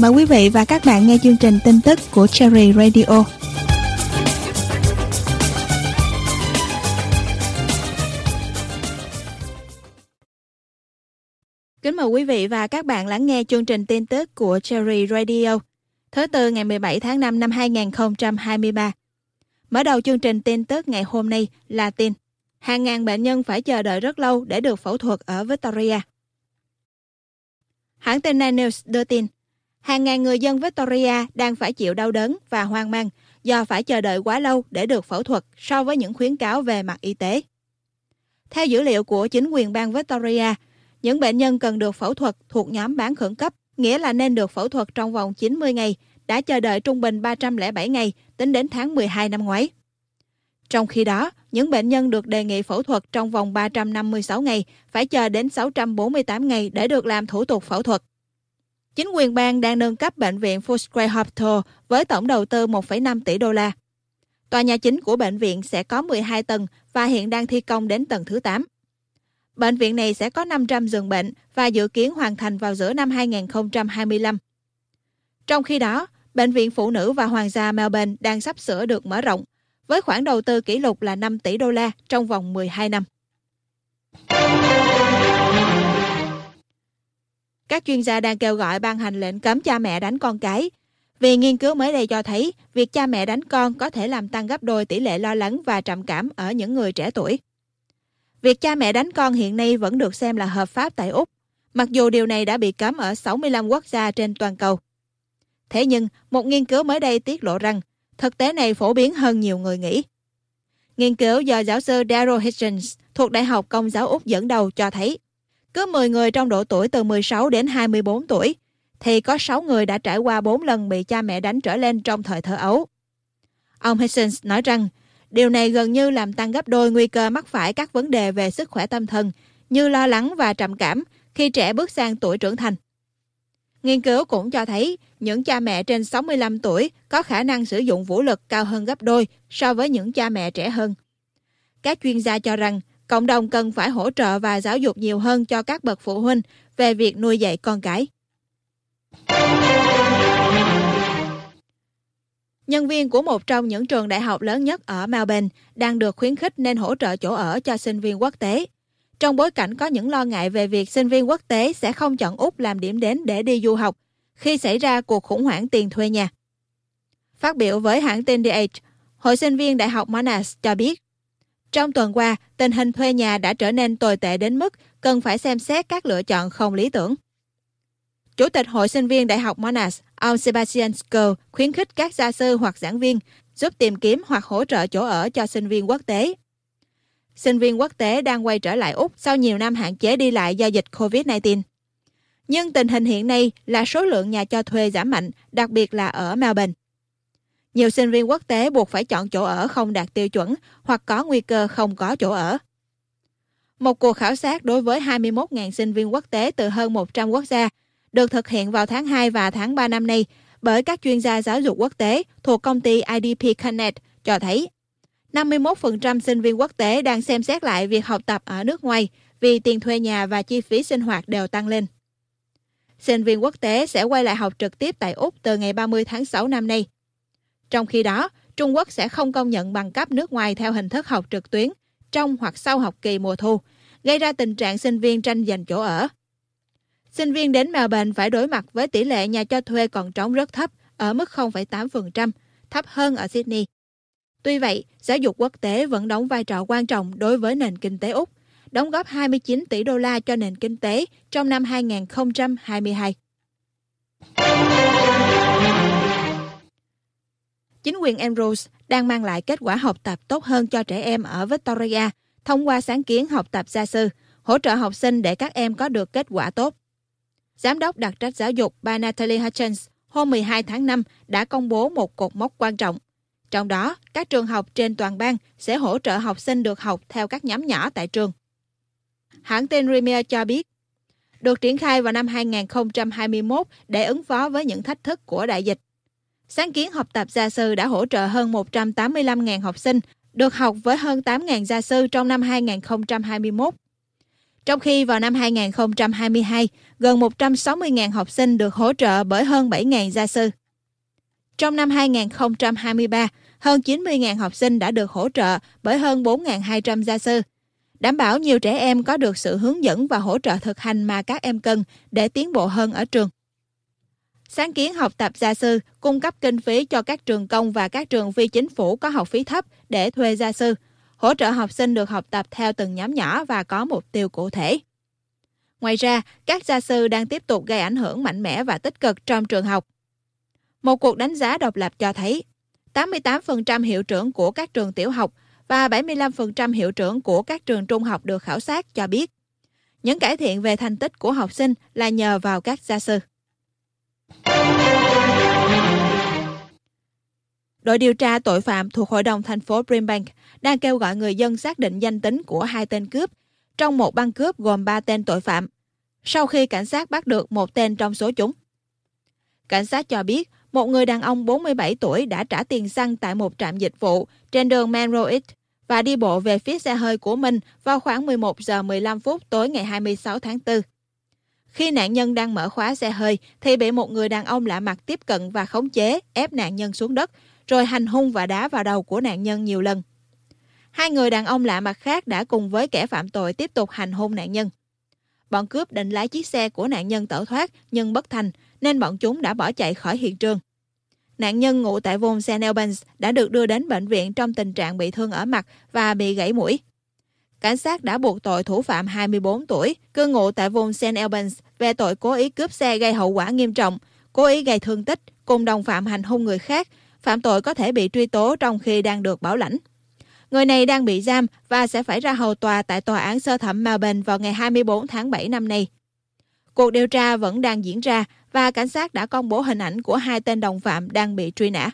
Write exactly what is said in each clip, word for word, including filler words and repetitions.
Mời quý vị và các bạn nghe chương trình tin tức của Cherry Radio. Kính mời quý vị và các bạn lắng nghe chương trình tin tức của Cherry Radio. Thứ Tư ngày mười bảy tháng năm năm hai nghìn không trăm hai mươi ba. Mở đầu chương trình tin tức ngày hôm nay là tin hàng ngàn bệnh nhân phải chờ đợi rất lâu để được phẫu thuật ở Victoria. Hãng tin Nine News đưa tin, hàng ngàn người dân Victoria đang phải chịu đau đớn và hoang mang do phải chờ đợi quá lâu để được phẫu thuật so với những khuyến cáo về mặt y tế. Theo dữ liệu của chính quyền bang Victoria, những bệnh nhân cần được phẫu thuật thuộc nhóm bán khẩn cấp, nghĩa là nên được phẫu thuật trong vòng chín mươi ngày, đã chờ đợi trung bình ba trăm lẻ bảy ngày tính đến tháng mười hai năm ngoái. Trong khi đó, những bệnh nhân được đề nghị phẫu thuật trong vòng ba trăm năm mươi sáu ngày phải chờ đến sáu trăm bốn mươi tám ngày để được làm thủ tục phẫu thuật. Chính quyền bang đang nâng cấp bệnh viện Footscray Hospital với tổng đầu tư một phẩy năm tỷ đô la. Tòa nhà chính của bệnh viện sẽ có mười hai tầng và hiện đang thi công đến tầng thứ tám. Bệnh viện này sẽ có năm trăm giường bệnh và dự kiến hoàn thành vào giữa năm hai nghìn không trăm hai mươi lăm. Trong khi đó, Bệnh viện Phụ nữ và Hoàng gia Melbourne đang sắp sửa được mở rộng, với khoản đầu tư kỷ lục là năm tỷ đô la trong vòng mười hai năm. Các chuyên gia đang kêu gọi ban hành lệnh cấm cha mẹ đánh con cái, vì nghiên cứu mới đây cho thấy việc cha mẹ đánh con có thể làm tăng gấp đôi tỷ lệ lo lắng và trầm cảm ở những người trẻ tuổi. Việc cha mẹ đánh con hiện nay vẫn được xem là hợp pháp tại Úc, mặc dù điều này đã bị cấm ở sáu mươi lăm quốc gia trên toàn cầu. Thế nhưng, một nghiên cứu mới đây tiết lộ rằng thực tế này phổ biến hơn nhiều người nghĩ. Nghiên cứu do giáo sư Daryl Hitchens thuộc Đại học Công giáo Úc dẫn đầu cho thấy, cứ mười người trong độ tuổi từ mười sáu đến hai mươi bốn tuổi, thì có sáu người đã trải qua bốn lần bị cha mẹ đánh trở lên trong thời thơ ấu. Ông Hitchens nói rằng, điều này gần như làm tăng gấp đôi nguy cơ mắc phải các vấn đề về sức khỏe tâm thần, như lo lắng và trầm cảm khi trẻ bước sang tuổi trưởng thành. Nghiên cứu cũng cho thấy những cha mẹ trên sáu mươi lăm tuổi có khả năng sử dụng vũ lực cao hơn gấp đôi so với những cha mẹ trẻ hơn. Các chuyên gia cho rằng cộng đồng cần phải hỗ trợ và giáo dục nhiều hơn cho các bậc phụ huynh về việc nuôi dạy con cái. Nhân viên của một trong những trường đại học lớn nhất ở Melbourne đang được khuyến khích nên hỗ trợ chỗ ở cho sinh viên quốc tế, trong bối cảnh có những lo ngại về việc sinh viên quốc tế sẽ không chọn Úc làm điểm đến để đi du học khi xảy ra cuộc khủng hoảng tiền thuê nhà. Phát biểu với hãng tin The Age, Hội sinh viên Đại học Monash cho biết, trong tuần qua, tình hình thuê nhà đã trở nên tồi tệ đến mức cần phải xem xét các lựa chọn không lý tưởng. Chủ tịch Hội sinh viên Đại học Monash, ông Sebastian Skur, khuyến khích các gia sư hoặc giảng viên giúp tìm kiếm hoặc hỗ trợ chỗ ở cho sinh viên quốc tế. Sinh viên quốc tế đang quay trở lại Úc sau nhiều năm hạn chế đi lại do dịch covid mười chín. Nhưng tình hình hiện nay là số lượng nhà cho thuê giảm mạnh, đặc biệt là ở Melbourne. Nhiều sinh viên quốc tế buộc phải chọn chỗ ở không đạt tiêu chuẩn hoặc có nguy cơ không có chỗ ở. Một cuộc khảo sát đối với hai mươi mốt nghìn sinh viên quốc tế từ hơn một trăm quốc gia được thực hiện vào tháng hai và tháng ba năm nay bởi các chuyên gia giáo dục quốc tế thuộc công ty i đê pê Connect cho thấy năm mươi mốt phần trăm sinh viên quốc tế đang xem xét lại việc học tập ở nước ngoài vì tiền thuê nhà và chi phí sinh hoạt đều tăng lên. Sinh viên quốc tế sẽ quay lại học trực tiếp tại Úc từ ngày ba mươi tháng sáu năm nay. Trong khi đó, Trung Quốc sẽ không công nhận bằng cấp nước ngoài theo hình thức học trực tuyến trong hoặc sau học kỳ mùa thu, gây ra tình trạng sinh viên tranh giành chỗ ở. Sinh viên đến Melbourne phải đối mặt với tỷ lệ nhà cho thuê còn trống rất thấp, ở mức không phẩy tám phần trăm, thấp hơn ở Sydney. Tuy vậy, giáo dục quốc tế vẫn đóng vai trò quan trọng đối với nền kinh tế Úc, đóng góp hai mươi chín tỷ đô la cho nền kinh tế trong năm hai nghìn không trăm hai mươi hai. Chính quyền Andrews đang mang lại kết quả học tập tốt hơn cho trẻ em ở Victoria thông qua sáng kiến học tập gia sư, hỗ trợ học sinh để các em có được kết quả tốt. Giám đốc đặc trách giáo dục bà Natalie Hutchins hôm mười hai tháng năm đã công bố một cột mốc quan trọng. Trong đó, các trường học trên toàn bang sẽ hỗ trợ học sinh được học theo các nhóm nhỏ tại trường. Hãng tin Premier cho biết, được triển khai vào năm hai nghìn không trăm hai mươi mốt để ứng phó với những thách thức của đại dịch. Sáng kiến học tập gia sư đã hỗ trợ hơn một trăm tám mươi lăm nghìn học sinh được học với hơn tám nghìn gia sư trong năm hai nghìn không trăm hai mươi mốt. Trong khi vào năm hai không hai hai, gần một trăm sáu mươi nghìn học sinh được hỗ trợ bởi hơn bảy nghìn gia sư. Trong năm hai không hai ba, hơn chín mươi nghìn học sinh đã được hỗ trợ bởi hơn bốn nghìn hai trăm gia sư, đảm bảo nhiều trẻ em có được sự hướng dẫn và hỗ trợ thực hành mà các em cần để tiến bộ hơn ở trường. Sáng kiến học tập gia sư cung cấp kinh phí cho các trường công và các trường phi chính phủ có học phí thấp để thuê gia sư, hỗ trợ học sinh được học tập theo từng nhóm nhỏ và có mục tiêu cụ thể. Ngoài ra, các gia sư đang tiếp tục gây ảnh hưởng mạnh mẽ và tích cực trong trường học. Một cuộc đánh giá độc lập cho thấy tám mươi tám phần trăm hiệu trưởng của các trường tiểu học và bảy mươi lăm phần trăm hiệu trưởng của các trường trung học được khảo sát cho biết những cải thiện về thành tích của học sinh là nhờ vào các gia sư. Đội điều tra tội phạm thuộc Hội đồng thành phố Brimbank đang kêu gọi người dân xác định danh tính của hai tên cướp trong một băng cướp gồm ba tên tội phạm, sau khi cảnh sát bắt được một tên trong số chúng. Cảnh sát cho biết một người đàn ông bốn mươi bảy tuổi đã trả tiền xăng tại một trạm dịch vụ trên đường Monroe và đi bộ về phía xe hơi của mình vào khoảng mười một giờ mười lăm phút tối ngày hai mươi sáu tháng tư. Khi nạn nhân đang mở khóa xe hơi thì bị một người đàn ông lạ mặt tiếp cận và khống chế, ép nạn nhân xuống đất, rồi hành hung và đá vào đầu của nạn nhân nhiều lần. Hai người đàn ông lạ mặt khác đã cùng với kẻ phạm tội tiếp tục hành hung nạn nhân. Bọn cướp định lái chiếc xe của nạn nhân tẩu thoát nhưng bất thành, nên bọn chúng đã bỏ chạy khỏi hiện trường. Nạn nhân ngụ tại vùng Saint Albans đã được đưa đến bệnh viện trong tình trạng bị thương ở mặt và bị gãy mũi. Cảnh sát đã buộc tội thủ phạm hai mươi bốn tuổi, cư ngụ tại vùng Saint Albans về tội cố ý cướp xe gây hậu quả nghiêm trọng, cố ý gây thương tích, cùng đồng phạm hành hung người khác, phạm tội có thể bị truy tố trong khi đang được bảo lãnh. Người này đang bị giam và sẽ phải ra hầu tòa tại tòa án sơ thẩm Melbourne vào ngày hai mươi bốn tháng bảy năm nay. Cuộc điều tra vẫn đang diễn ra và cảnh sát đã công bố hình ảnh của hai tên đồng phạm đang bị truy nã.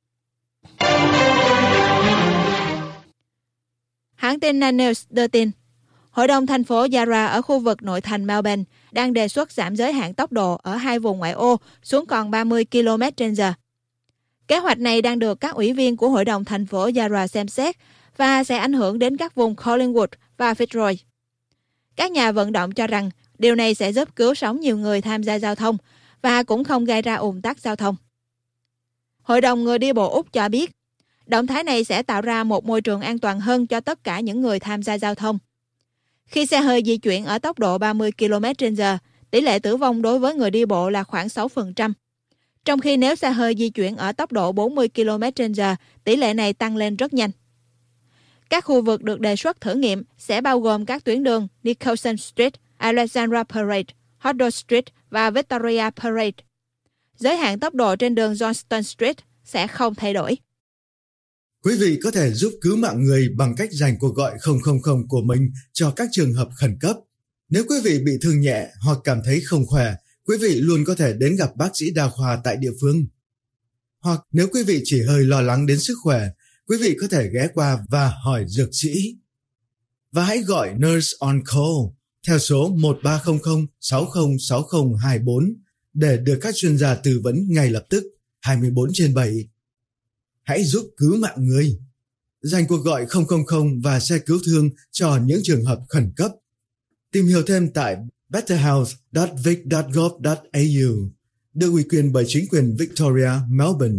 Hãng tin Nine News đưa tin, Hội đồng thành phố Yarra ở khu vực nội thành Melbourne đang đề xuất giảm giới hạn tốc độ ở hai vùng ngoại ô xuống còn ba mươi ki lô mét trên giờ. Kế hoạch này đang được các ủy viên của Hội đồng thành phố Yarra xem xét và sẽ ảnh hưởng đến các vùng Collingwood và Fitzroy. Các nhà vận động cho rằng điều này sẽ giúp cứu sống nhiều người tham gia giao thông và cũng không gây ra ùn tắc giao thông. Hội đồng người đi bộ Úc cho biết, động thái này sẽ tạo ra một môi trường an toàn hơn cho tất cả những người tham gia giao thông. Khi xe hơi di chuyển ở tốc độ ba mươi ki lô mét trên giờ, tỷ lệ tử vong đối với người đi bộ là khoảng sáu phần trăm. Trong khi nếu xe hơi di chuyển ở tốc độ bốn mươi ki lô mét trên giờ, tỷ lệ này tăng lên rất nhanh. Các khu vực được đề xuất thử nghiệm sẽ bao gồm các tuyến đường Nicholson Street, Alexandra Parade, Hodder Street và Victoria Parade. Giới hạn tốc độ trên đường Johnston Street sẽ không thay đổi. Quý vị có thể giúp cứu mạng người bằng cách dành cuộc gọi không không không của mình cho các trường hợp khẩn cấp. Nếu quý vị bị thương nhẹ hoặc cảm thấy không khỏe, quý vị luôn có thể đến gặp bác sĩ đa khoa tại địa phương. Hoặc nếu quý vị chỉ hơi lo lắng đến sức khỏe, quý vị có thể ghé qua và hỏi dược sĩ. Và hãy gọi Nurse on Call theo số một ba không không sáu không sáu không hai bốn để được các chuyên gia tư vấn ngay lập tức hai mươi bốn trên bảy. Hãy giúp cứu mạng người. Dành cuộc gọi không không không và xe cứu thương cho những trường hợp khẩn cấp. Tìm hiểu thêm tại betterhealth chấm vic chấm gov chấm a u, được ủy quyền bởi chính quyền Victoria, Melbourne.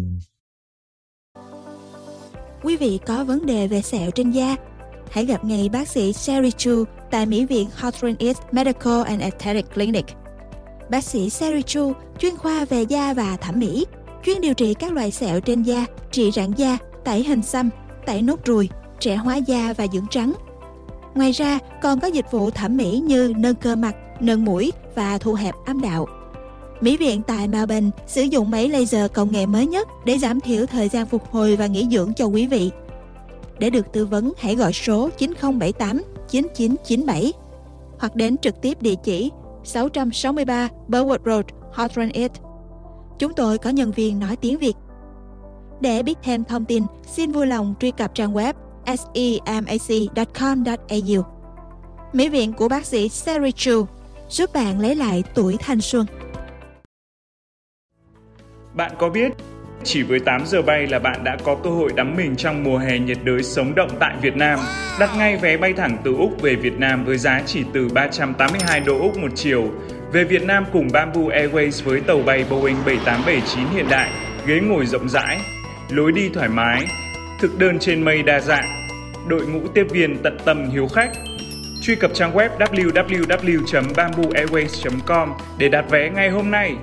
Quý vị có vấn đề về sẹo trên da? Hãy gặp ngay bác sĩ Sherry Chu tại Mỹ viện Hawthorne East Medical and Aesthetic Clinic. Bác sĩ Sherry Chu chuyên khoa về da và thẩm mỹ, chuyên điều trị các loại sẹo trên da, trị rạn da, tẩy hình xăm, tẩy nốt ruồi, trẻ hóa da và dưỡng trắng. Ngoài ra, còn có dịch vụ thẩm mỹ như nâng cơ mặt, nâng mũi và thu hẹp âm đạo. Mỹ viện tại Melbourne sử dụng máy laser công nghệ mới nhất để giảm thiểu thời gian phục hồi và nghỉ dưỡng cho quý vị. Để được tư vấn, hãy gọi số chín không bảy tám chín chín chín bảy hoặc đến trực tiếp địa chỉ sáu sáu ba Burwood Road, Hawthorne East. Chúng tôi có nhân viên nói tiếng Việt. Để biết thêm thông tin, xin vui lòng truy cập trang web semac chấm com chấm a u. Mỹ viện của bác sĩ Sherry Chu giúp bạn lấy lại tuổi thanh xuân. Bạn có biết Chỉ với tám giờ bay là bạn đã có cơ hội đắm mình trong mùa hè nhiệt đới sống động tại Việt Nam. Đặt ngay vé bay thẳng từ Úc về Việt Nam với giá chỉ từ ba trăm tám mươi hai đô Úc một chiều. Về Việt Nam cùng Bamboo Airways với tàu bay Boeing bảy tám bảy chín hiện đại, ghế ngồi rộng rãi, lối đi thoải mái, thực đơn trên mây đa dạng, đội ngũ tiếp viên tận tâm hiếu khách. Truy cập trang web w w w chấm bamboo airways chấm com để đặt vé ngay hôm nay.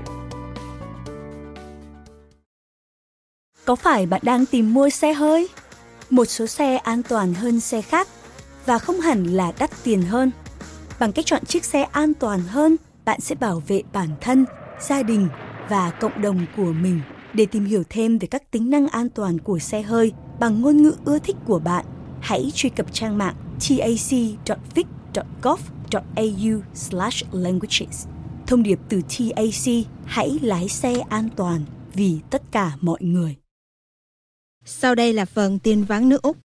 Có phải bạn đang tìm mua xe hơi? Một số xe an toàn hơn xe khác và không hẳn là đắt tiền hơn. Bằng cách chọn chiếc xe an toàn hơn, bạn sẽ bảo vệ bản thân, gia đình và cộng đồng của mình. Để tìm hiểu thêm về các tính năng an toàn của xe hơi bằng ngôn ngữ ưa thích của bạn, hãy truy cập trang mạng tac chấm vic chấm gov chấm a u slash languages. Thông điệp từ tê a xê, hãy lái xe an toàn vì tất cả mọi người. Sau đây là phần tin vắn nước Úc.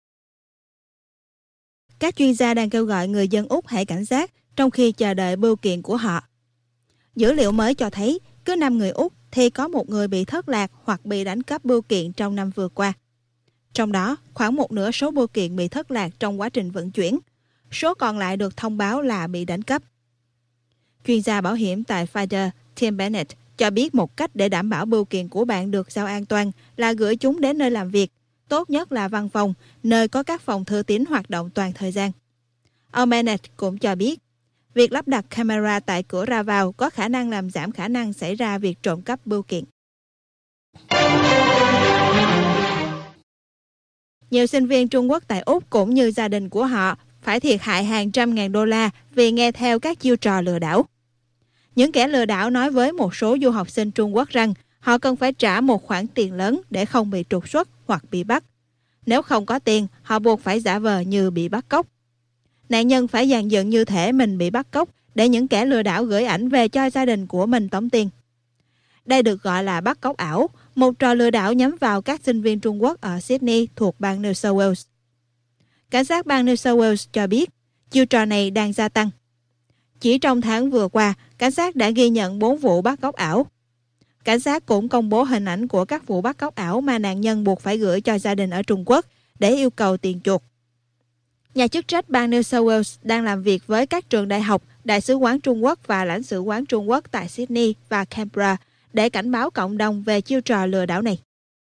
Các chuyên gia đang kêu gọi người dân Úc hãy cảnh giác trong khi chờ đợi bưu kiện của họ. Dữ liệu mới cho thấy cứ năm người Úc thì có một người bị thất lạc hoặc bị đánh cắp bưu kiện trong năm vừa qua. Trong đó, khoảng một nửa số bưu kiện bị thất lạc trong quá trình vận chuyển. Số còn lại được thông báo là bị đánh cắp. Chuyên gia bảo hiểm tại Finder, Tim Bennett, cho biết một cách để đảm bảo bưu kiện của bạn được giao an toàn là gửi chúng đến nơi làm việc, tốt nhất là văn phòng, nơi có các phòng thư tín hoạt động toàn thời gian. Ông Bennett cũng cho biết, việc lắp đặt camera tại cửa ra vào có khả năng làm giảm khả năng xảy ra việc trộm cắp bưu kiện. Nhiều sinh viên Trung Quốc tại Úc cũng như gia đình của họ phải thiệt hại hàng trăm ngàn đô la vì nghe theo các chiêu trò lừa đảo. Những kẻ lừa đảo nói với một số du học sinh Trung Quốc rằng họ cần phải trả một khoản tiền lớn để không bị trục xuất hoặc bị bắt. Nếu không có tiền, họ buộc phải giả vờ như bị bắt cóc. Nạn nhân phải dàn dựng như thể mình bị bắt cóc để những kẻ lừa đảo gửi ảnh về cho gia đình của mình tống tiền. Đây được gọi là bắt cóc ảo, một trò lừa đảo nhắm vào các sinh viên Trung Quốc ở Sydney thuộc bang New South Wales. Cảnh sát bang New South Wales cho biết chiêu trò này đang gia tăng. Chỉ trong tháng vừa qua, cảnh sát đã ghi nhận bốn vụ bắt cóc ảo. Cảnh sát cũng công bố hình ảnh của các vụ bắt cóc ảo mà nạn nhân buộc phải gửi cho gia đình ở Trung Quốc để yêu cầu tiền chuộc. Nhà chức trách bang New South Wales đang làm việc với các trường đại học, đại sứ quán Trung Quốc và lãnh sự quán Trung Quốc tại Sydney và Canberra để cảnh báo cộng đồng về chiêu trò lừa đảo này.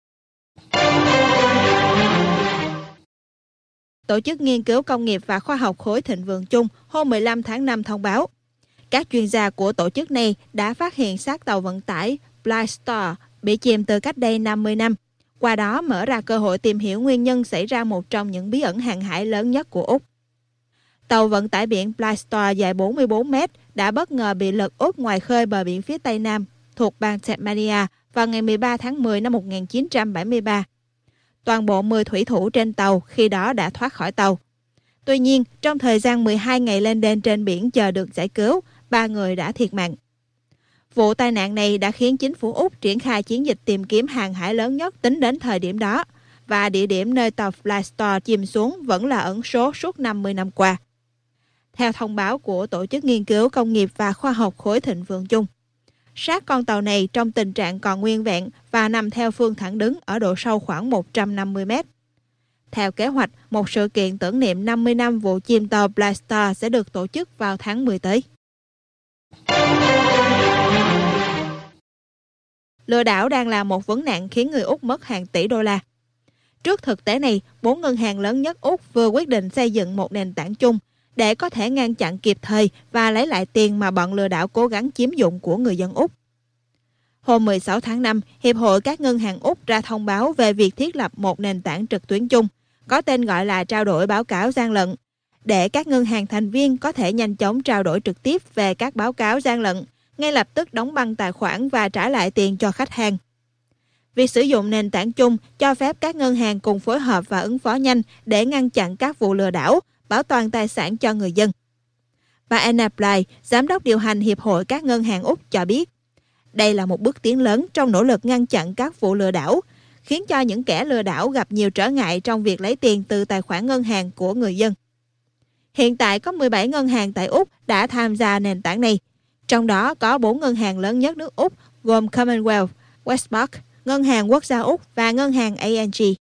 Tổ chức Nghiên cứu Công nghiệp và Khoa học Khối Thịnh Vượng Chung hôm mười lăm tháng năm thông báo, các chuyên gia của tổ chức này đã phát hiện xác tàu vận tải Blight Star bị chìm từ cách đây năm mươi năm, qua đó mở ra cơ hội tìm hiểu nguyên nhân xảy ra một trong những bí ẩn hàng hải lớn nhất của Úc. Tàu vận tải biển Blight Star dài bốn mươi bốn mét đã bất ngờ bị lật úp ngoài khơi bờ biển phía tây nam thuộc bang Tasmania vào ngày mười ba tháng mười năm một nghìn chín trăm bảy mươi ba. Toàn bộ mười thủy thủ trên tàu khi đó đã thoát khỏi tàu. Tuy nhiên, trong thời gian mười hai ngày lên đên trên biển chờ được giải cứu, ba người đã thiệt mạng. Vụ tai nạn này đã khiến chính phủ Úc triển khai chiến dịch tìm kiếm hàng hải lớn nhất tính đến thời điểm đó, và địa điểm nơi tàu Blight Star chìm xuống vẫn là ẩn số suốt năm mươi năm qua. Theo thông báo của Tổ chức Nghiên cứu Công nghiệp và Khoa học Khối Thịnh Vượng Chung, xác con tàu này trong tình trạng còn nguyên vẹn và nằm theo phương thẳng đứng ở độ sâu khoảng một trăm năm mươi mét. Theo kế hoạch, một sự kiện tưởng niệm năm mươi năm vụ chìm tàu Blight Star sẽ được tổ chức vào tháng mười tới. Lừa đảo đang là một vấn nạn khiến người Úc mất hàng tỷ đô la. Trước thực tế này, bốn ngân hàng lớn nhất Úc vừa quyết định xây dựng một nền tảng chung để có thể ngăn chặn kịp thời và lấy lại tiền mà bọn lừa đảo cố gắng chiếm dụng của người dân Úc. Hôm mười sáu tháng năm, Hiệp hội các ngân hàng Úc ra thông báo về việc thiết lập một nền tảng trực tuyến chung, có tên gọi là trao đổi báo cáo gian lận, để các ngân hàng thành viên có thể nhanh chóng trao đổi trực tiếp về các báo cáo gian lận, ngay lập tức đóng băng tài khoản và trả lại tiền cho khách hàng. Việc sử dụng nền tảng chung cho phép các ngân hàng cùng phối hợp và ứng phó nhanh để ngăn chặn các vụ lừa đảo, bảo toàn tài sản cho người dân. Và Anna Bly, Giám đốc điều hành Hiệp hội các ngân hàng Úc cho biết, đây là một bước tiến lớn trong nỗ lực ngăn chặn các vụ lừa đảo, khiến cho những kẻ lừa đảo gặp nhiều trở ngại trong việc lấy tiền từ tài khoản ngân hàng của người dân. Hiện tại có mười bảy ngân hàng tại Úc đã tham gia nền tảng này, trong đó có bốn ngân hàng lớn nhất nước Úc gồm Commonwealth, Westpac, Ngân hàng Quốc gia Úc và Ngân hàng a en giê.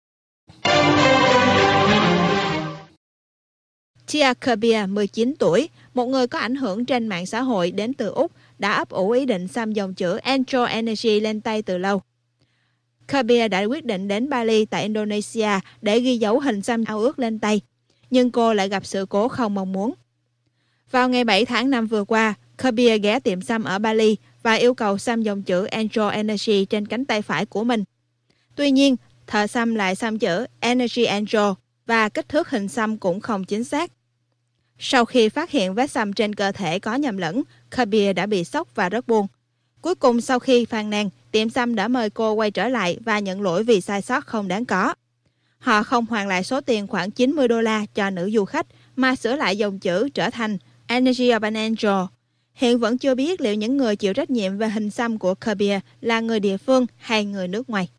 Tia Kerbia, mười chín tuổi, một người có ảnh hưởng trên mạng xã hội đến từ Úc, đã ấp ủ ý định xăm dòng chữ Enjoy Energy lên tay từ lâu. Kerbia đã quyết định đến Bali tại Indonesia để ghi dấu hình xăm ao ước lên tay, nhưng cô lại gặp sự cố không mong muốn. Vào ngày bảy tháng năm vừa qua, Kerbia ghé tiệm xăm ở Bali và yêu cầu xăm dòng chữ Enjoy Energy trên cánh tay phải của mình. Tuy nhiên, thợ xăm lại xăm chữ Energy Enjoy và kích thước hình xăm cũng không chính xác. Sau khi phát hiện vết xăm trên cơ thể có nhầm lẫn, Kerbia đã bị sốc và rất buồn. Cuối cùng sau khi phàn nàn, tiệm xăm đã mời cô quay trở lại và nhận lỗi vì sai sót không đáng có. Họ không hoàn lại số tiền khoảng chín mươi đô la cho nữ du khách mà sửa lại dòng chữ trở thành Energy of an Angel. Hiện vẫn chưa biết liệu những người chịu trách nhiệm về hình xăm của Kerbia là người địa phương hay người nước ngoài.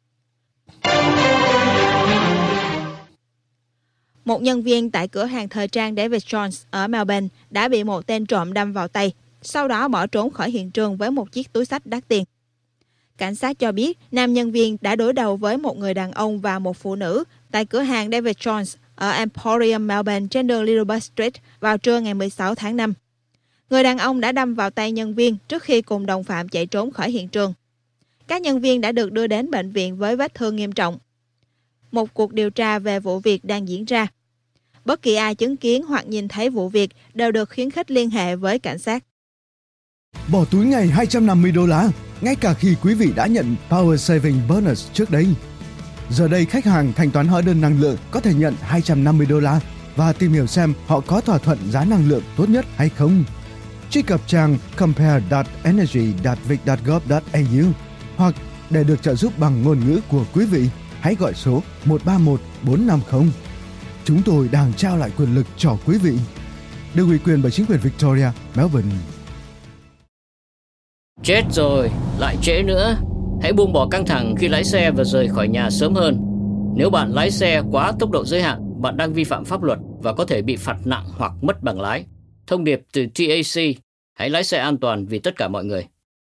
Một nhân viên tại cửa hàng thời trang David Jones ở Melbourne đã bị một tên trộm đâm vào tay, sau đó bỏ trốn khỏi hiện trường với một chiếc túi xách đắt tiền. Cảnh sát cho biết nam nhân viên đã đối đầu với một người đàn ông và một phụ nữ tại cửa hàng David Jones ở Emporium Melbourne trên đường Lilibet Street vào trưa ngày mười sáu tháng năm. Người đàn ông đã đâm vào tay nhân viên trước khi cùng đồng phạm chạy trốn khỏi hiện trường. Các nhân viên đã được đưa đến bệnh viện với vết thương nghiêm trọng. Một cuộc điều tra về vụ việc đang diễn ra. Bất kỳ ai chứng kiến hoặc nhìn thấy vụ việc đều được khuyến khích liên hệ với cảnh sát. Bỏ túi ngày hai trăm năm mươi đô la, ngay cả khi quý vị đã nhận Power Saving Bonus trước đây. Giờ đây khách hàng thanh toán hóa đơn năng lượng có thể nhận hai trăm năm mươi đô la và tìm hiểu xem họ có thỏa thuận giá năng lượng tốt nhất hay không. Truy cập trang compare chấm energy chấm vic chấm gov chấm a u hoặc để được trợ giúp bằng ngôn ngữ của quý vị, hãy gọi số một ba một bốn năm không. Chúng tôi đang trao lại quyền lực cho quý vị. Được ủy quyền bởi chính quyền Victoria, Melbourne. Chết rồi, lại trễ nữa. Hãy buông bỏ căng thẳng khi lái xe và rời khỏi nhà sớm hơn. Nếu bạn lái xe quá tốc độ giới hạn, bạn đang vi phạm pháp luật và có thể bị phạt nặng hoặc mất bằng lái. Thông điệp từ tê a xê, hãy lái xe an toàn vì tất cả mọi người.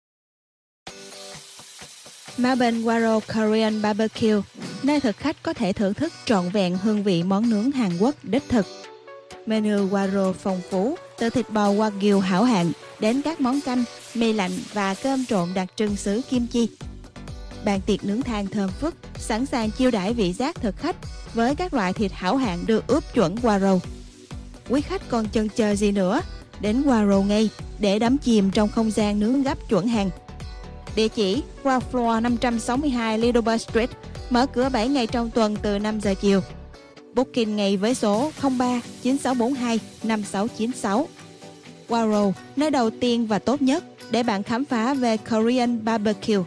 Melbourne Waro Korean Barbecue, nơi thực khách có thể thưởng thức trọn vẹn hương vị món nướng Hàn Quốc đích thực. Menu Waro phong phú, từ thịt bò Wagyu hảo hạng đến các món canh, mì lạnh và cơm trộn đặc trưng xứ kim chi. Bàn tiệc nướng than thơm phức, sẵn sàng chiêu đãi vị giác thực khách với các loại thịt hảo hạng được ướp chuẩn Waro. Quý khách còn chần chờ gì nữa? Đến Waro ngay để đắm chìm trong không gian nướng gấp chuẩn Hàn. Địa chỉ Ground Floor năm trăm sáu mươi hai Lilibet Street, mở cửa bảy ngày trong tuần từ năm giờ chiều. Booking ngày với số không ba chín sáu bốn hai năm sáu chín sáu. Waro, nơi đầu tiên và tốt nhất để bạn khám phá về Korean barbecue.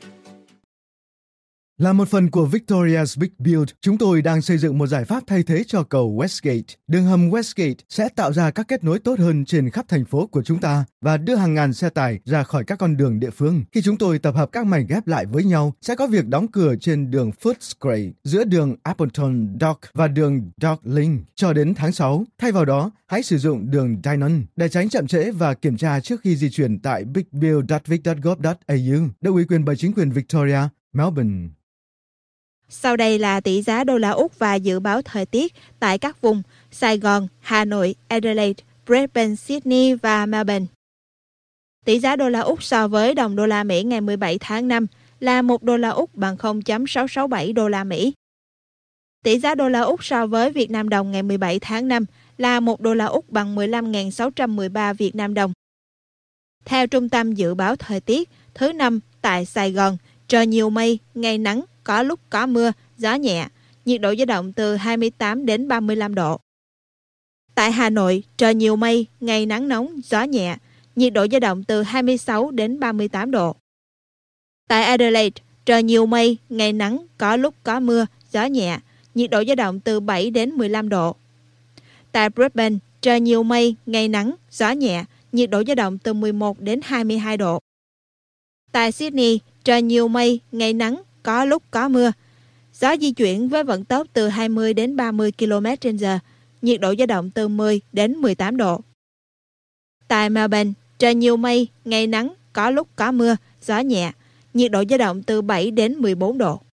Là một phần của Victoria's Big Build, chúng tôi đang xây dựng một giải pháp thay thế cho cầu Westgate. Đường hầm Westgate sẽ tạo ra các kết nối tốt hơn trên khắp thành phố của chúng ta và đưa hàng ngàn xe tải ra khỏi các con đường địa phương. Khi chúng tôi tập hợp các mảnh ghép lại với nhau, sẽ có việc đóng cửa trên đường Footscray giữa đường Appleton Dock và đường Dock Link cho đến tháng sáu. Thay vào đó, hãy sử dụng đường Dynon để tránh chậm trễ và kiểm tra trước khi di chuyển tại big build chấm vic chấm gov chấm a u, được ủy quyền bởi chính quyền Victoria, Melbourne. Sau đây là tỷ giá đô la Úc và dự báo thời tiết tại các vùng Sài Gòn, Hà Nội, Adelaide, Brisbane, Sydney và Melbourne. Tỷ giá đô la Úc so với đồng đô la Mỹ ngày mười bảy tháng năm là một đô la Úc bằng không phẩy sáu sáu bảy đô la Mỹ. Tỷ giá đô la Úc so với Việt Nam đồng ngày mười bảy tháng năm là một đô la Úc bằng mười lăm nghìn sáu trăm mười ba Việt Nam đồng. Theo Trung tâm Dự báo Thời tiết, thứ năm tại Sài Gòn, trời nhiều mây, ngày nắng, có lúc có mưa, gió nhẹ, nhiệt độ dao động từ hai mươi tám đến ba mươi lăm độ. Tại Hà Nội, trời nhiều mây, ngày nắng nóng, gió nhẹ, nhiệt độ dao động từ hai mươi sáu đến ba mươi tám độ. Tại Adelaide, trời nhiều mây, ngày nắng, có lúc có mưa, gió nhẹ, nhiệt độ dao động từ bảy đến mười lăm độ. Tại Brisbane, trời nhiều mây, ngày nắng, gió nhẹ, nhiệt độ dao động từ mười một đến hai mươi hai độ. Tại Sydney, trời nhiều mây, ngày nắng, có lúc có mưa. Gió di chuyển với vận tốc từ hai mươi đến ba mươi ki lô mét trên giờ, nhiệt độ dao động từ mười đến mười tám độ. Tại Melbourne, trời nhiều mây, ngày nắng, có lúc có mưa, gió nhẹ, nhiệt độ dao động từ bảy đến mười bốn độ.